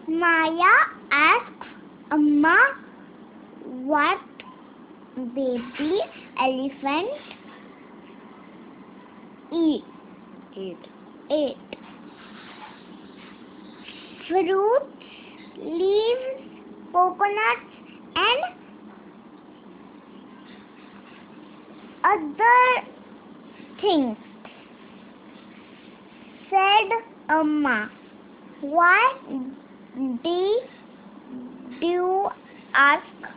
Maya asks Amma what baby elephant eat. Ate. Fruits, leaves, coconuts, and other things, said Amma. Why did you ask